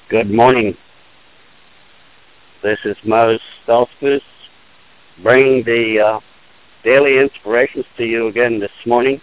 Good morning. This is Moses Stoltzfus bringing the daily inspirations to you again this morning.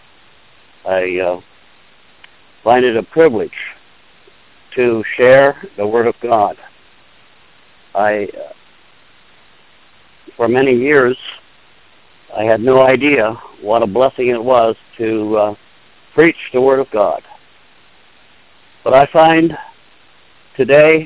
I find it a privilege to share the Word of God. For many years, I had no idea what a blessing it was to preach the Word of God. But I find today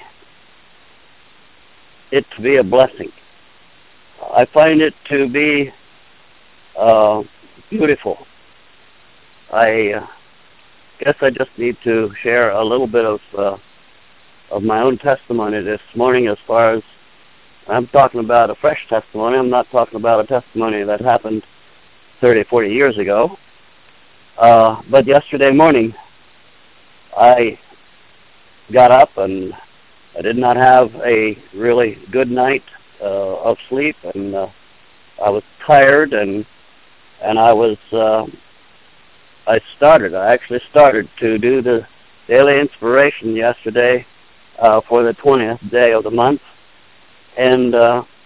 it to be a blessing. I find it to be beautiful. I guess I just need to share a little bit of my own testimony this morning. As far as I'm talking about a fresh testimony, I'm not talking about a testimony that happened 30, 40 years ago. But yesterday morning, I got up and I did not have a really good night of sleep, and I was tired, and I actually started to do the daily inspiration yesterday for the 20th day of the month, and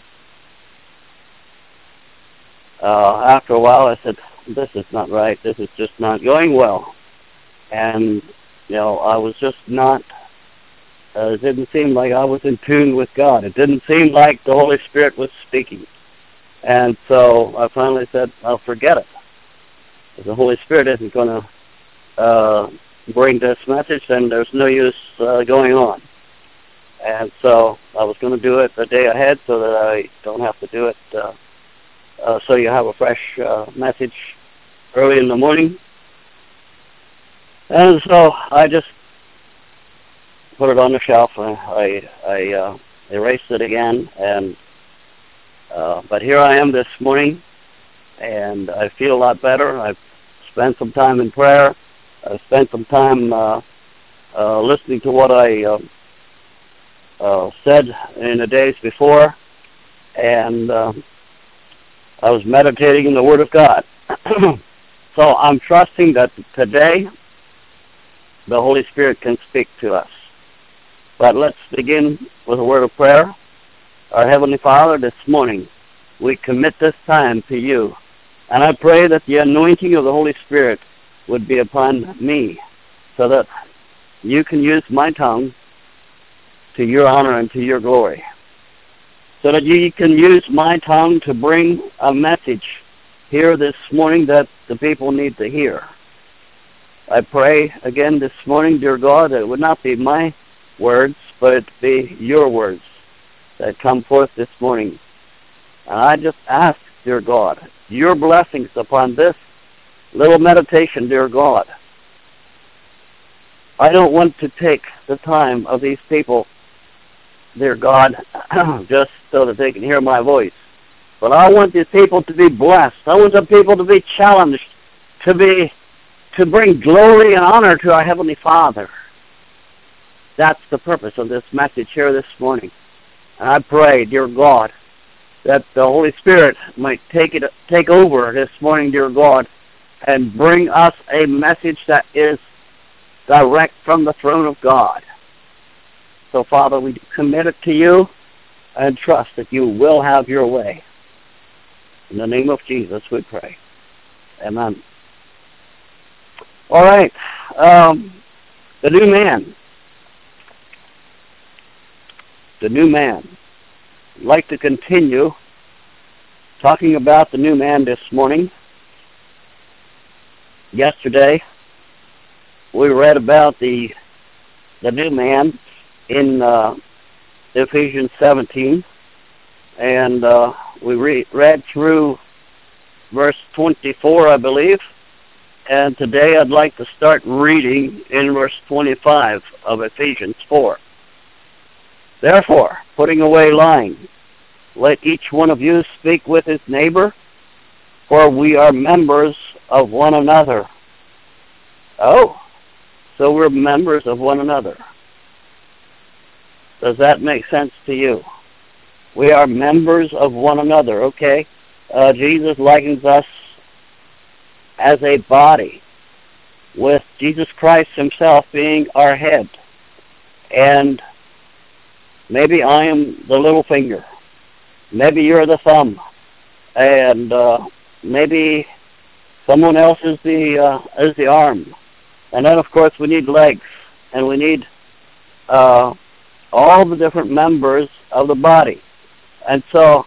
after a while I said, this is not right, this is just not going well, and I was just not, it didn't seem like I was in tune with God. It didn't seem like the Holy Spirit was speaking. And so I finally said, I'll forget it. If the Holy Spirit isn't going to bring this message, then there's no use going on. And so I was going to do it the day ahead so that I don't have to do it, so you have a fresh message early in the morning. And so I just put it on the shelf. I erased it again, and but here I am this morning, and I feel a lot better. I've spent some time in prayer. I've spent some time listening to what I said in the days before, and I was meditating in the Word of God. So I'm trusting that today the Holy Spirit can speak to us. But let's begin with a word of prayer. Our Heavenly Father, this morning, we commit this time to you. And I pray that the anointing of the Holy Spirit would be upon me, so that you can use my tongue to your honor and to your glory. So that you can use my tongue to bring a message here this morning that the people need to hear. I pray again this morning, dear God, that it would not be my words, but it be your words that come forth this morning. And I just ask, dear God, your blessings upon this little meditation, dear God. I don't want to take the time of these people, dear God, just so that they can hear my voice. But I want these people to be blessed. I want the people to be challenged, to bring glory and honor to our Heavenly Father. That's the purpose of this message here this morning. And I pray, dear God, that the Holy Spirit might take over this morning, dear God, and bring us a message that is direct from the throne of God. So, Father, we commit it to you and trust that you will have your way. In the name of Jesus, we pray. Amen. All right. The new man. The new man. I'd like to continue talking about the new man this morning. Yesterday, we read about the new man in Ephesians 17, and we read through verse 24, I believe, and today I'd like to start reading in verse 25 of Ephesians 4. Therefore, putting away lying, let each one of you speak with his neighbor, for we are members of one another. Oh, so we're members of one another. Does that make sense to you? We are members of one another, okay? Jesus likens us as a body, with Jesus Christ himself being our head. And maybe I am the little finger. Maybe you're the thumb. And maybe someone else is the arm. And then, of course, we need legs. And we need all the different members of the body. And so,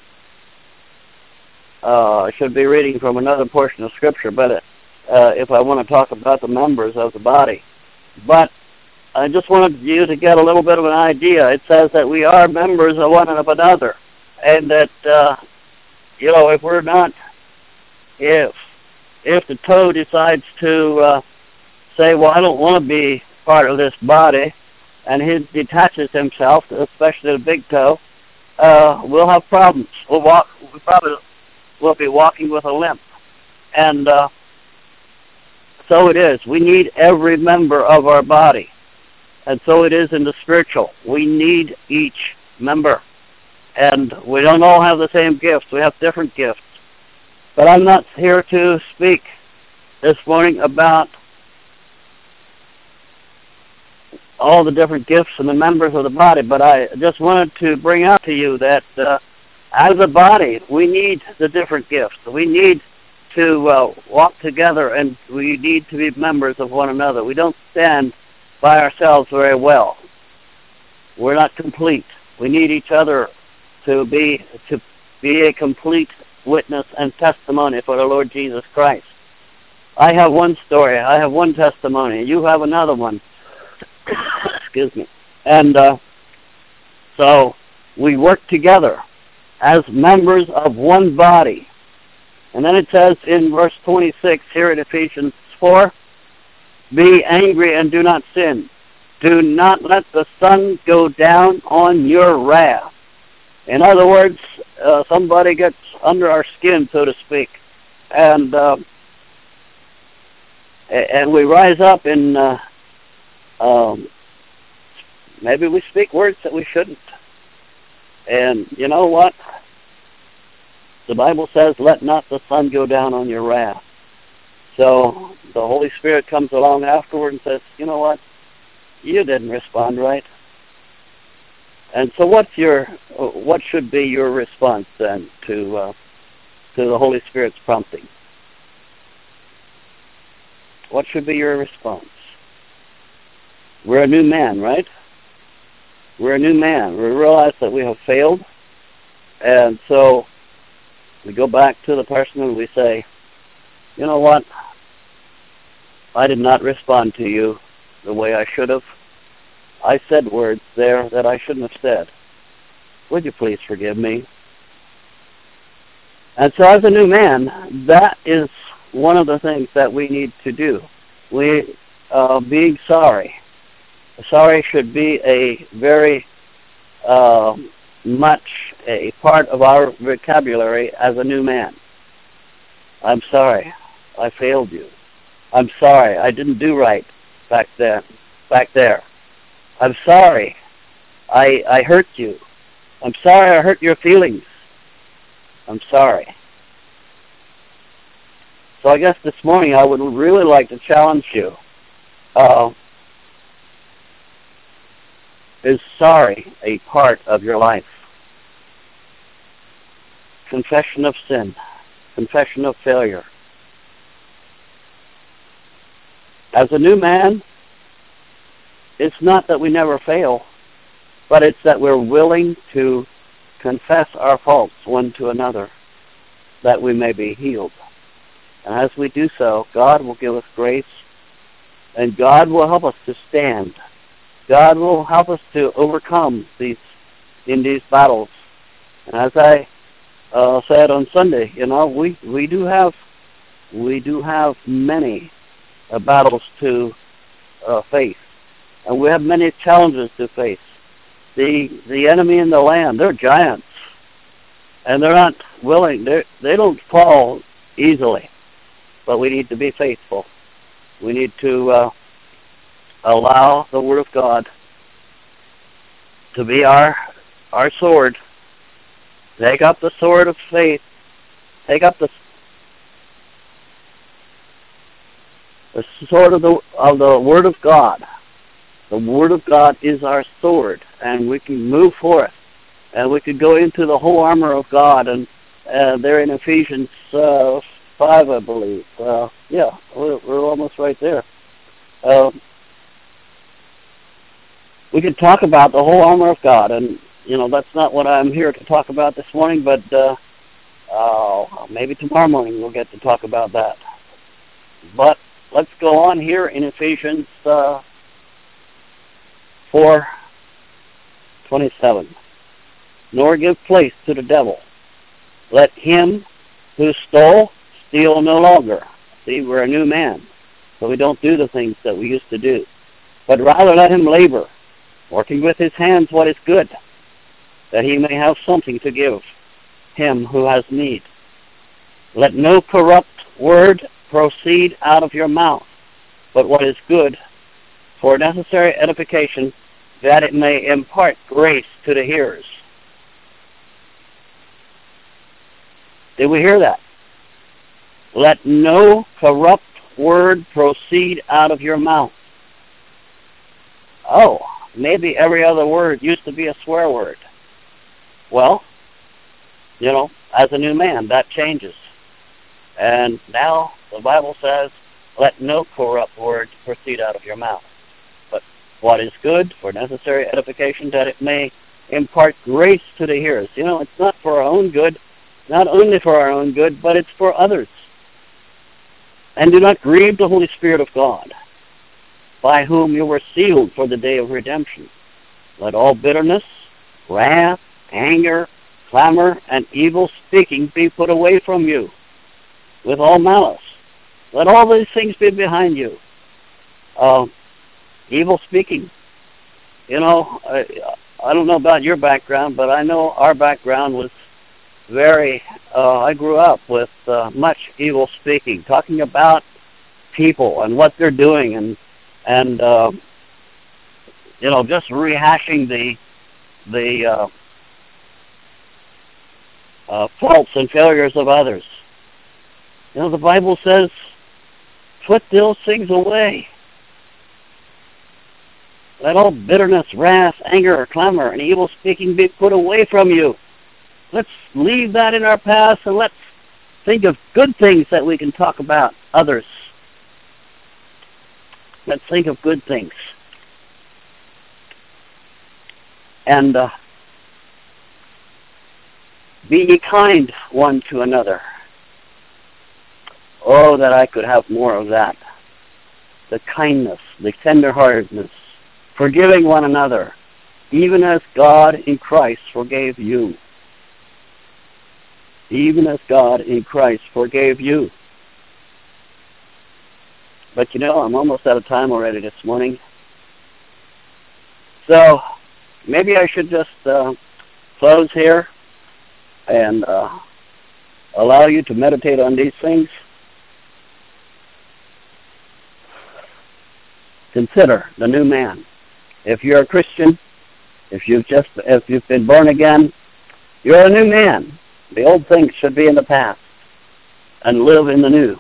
I should be reading from another portion of Scripture, but if I want to talk about the members of the body. But I just wanted you to get a little bit of an idea. It says that we are members of one another, and that if we're not, if the toe decides to say, well, I don't want to be part of this body, and he detaches himself, especially the big toe, we'll have problems. We probably will be walking with a limp. And so it is. We need every member of our body. And so it is in the spiritual. We need each member. And we don't all have the same gifts. We have different gifts. But I'm not here to speak this morning about all the different gifts and the members of the body, but I just wanted to bring out to you that as a body, we need the different gifts. We need to walk together, and we need to be members of one another. We don't stand by ourselves very well. We're not complete. We need each other to be a complete witness and testimony for the Lord Jesus Christ. I have one story. I have one testimony. You have another one. Excuse me. And so we work together as members of one body. And then it says in verse 26 here in Ephesians 4, be angry and do not sin. Do not let the sun go down on your wrath. In other words, somebody gets under our skin, so to speak, and we rise up in maybe we speak words that we shouldn't. And you know what? The Bible says, let not the sun go down on your wrath. So the Holy Spirit comes along afterward and says, you know what? You didn't respond right. And so what should be your response then to the Holy Spirit's prompting? What should be your response? We're a new man, right? We're a new man. We realize that we have failed, and so we go back to the person and we say, you know what? I did not respond to you the way I should have. I said words there that I shouldn't have said. Would you please forgive me? And so as a new man, that is one of the things that we need to do. Being sorry. Sorry should be a very much a part of our vocabulary as a new man. I'm sorry. I failed you. I'm sorry. I didn't do right back there. I'm sorry. I hurt you. I'm sorry I hurt your feelings. I'm sorry. So I guess this morning I would really like to challenge you. Is sorry a part of your life? Confession of sin. Confession of failure. As a new man, it's not that we never fail, but it's that we're willing to confess our faults one to another, that we may be healed. And as we do so, God will give us grace, and God will help us to stand. God will help us to overcome these battles. And as I said on Sunday, we do have many battles to face, and we have many challenges to face. The enemy in the land, they're giants, and they're not willing. They don't fall easily, but we need to be faithful. We need to allow the Word of God to be our sword. Take up the sword of faith. Take up the sword of the Word of God, The Word of God is our sword, and we can move forth. And we could go into the whole armor of God, and there in Ephesians 5, I believe. Yeah, we're almost right there. We could talk about the whole armor of God, and that's not what I'm here to talk about this morning, but maybe tomorrow morning we'll get to talk about that. But let's go on here in Ephesians 4:27. Nor give place to the devil. Let him who stole steal no longer. See, we're a new man, so we don't do the things that we used to do. But rather let him labor, working with his hands what is good, that he may have something to give him who has need. Let no corrupt word proceed out of your mouth, but what is good for necessary edification, that it may impart grace to the hearers. Did we hear that? Let no corrupt word proceed out of your mouth. Oh, maybe every other word used to be a swear word. Well, as a new man, that changes. And now the Bible says, let no corrupt word proceed out of your mouth, but what is good for necessary edification, that it may impart grace to the hearers. It's not for our own good, not only for our own good, but it's for others. And do not grieve the Holy Spirit of God, by whom you were sealed for the day of redemption. Let all bitterness, wrath, anger, clamor, and evil speaking be put away from you, with all malice. Let all these things be behind you. Evil speaking. I don't know about your background, but I know our background was I grew up with much evil speaking, talking about people and what they're doing, and just rehashing the faults and failures of others. The Bible says, put those things away. Let all bitterness, wrath, anger, clamor, and evil speaking be put away from you. Let's leave that in our past, and let's think of good things that we can talk about others. Let's think of good things. And be ye kind one to another. Oh, that I could have more of that. The kindness, the tenderheartedness, forgiving one another, even as God in Christ forgave you. Even as God in Christ forgave you. But I'm almost out of time already this morning. So maybe I should just close here and allow you to meditate on these things. Consider the new man. If you're a Christian, if you've been born again, you're a new man. The old things should be in the past and live in the new.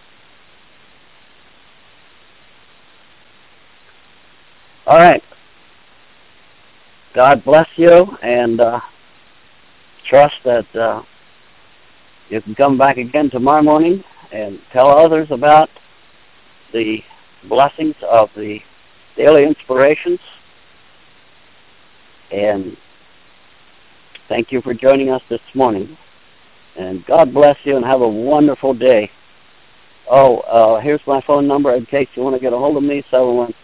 All right. God bless you, and trust that you can come back again tomorrow morning and tell others about the blessings of the daily inspirations. And thank you for joining us this morning. And God bless you, and have a wonderful day. Here's my phone number in case you want to get a hold of me,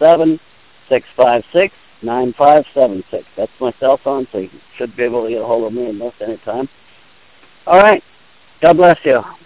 717-656-9576. That's my cell phone, so you should be able to get a hold of me at most any time. All right. God bless you.